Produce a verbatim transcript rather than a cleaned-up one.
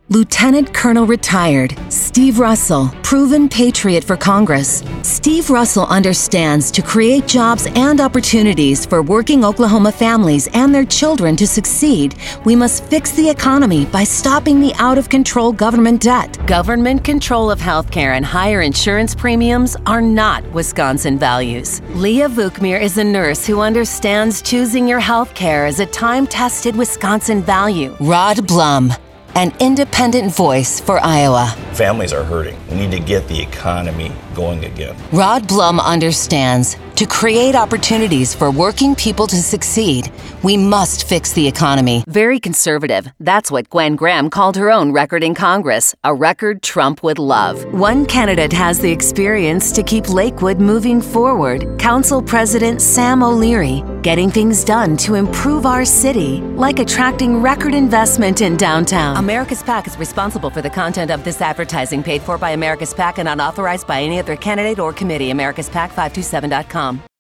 Lieutenant Colonel retired, Steve Russell, proven patriot for Congress. Steve Russell understands to create jobs and opportunities for working Oklahoma families and their children to succeed, we must fix the economy by stopping the out-of-control government debt. Government control of healthcare and higher insurance premiums are not Wisconsin values. Leah Vukmir is a nurse who understands choosing your healthcare as a time-tested Wisconsin value. Rod Blum, an independent voice for Iowa. Families are hurting. We need to get the economy going again. Rod Blum understands to create opportunities for working people to succeed, we must fix the economy. Very conservative. That's what Gwen Graham called her own record in Congress, a record Trump would love. One candidate has the experience to keep Lakewood moving forward. Council President Sam O'Leary, getting things done to improve our city, like attracting record investment in downtown. America's PAC is responsible for the content of this advertising, paid for by America's PAC and unauthorized by any other candidate or committee. America's PAC five two seven dot com.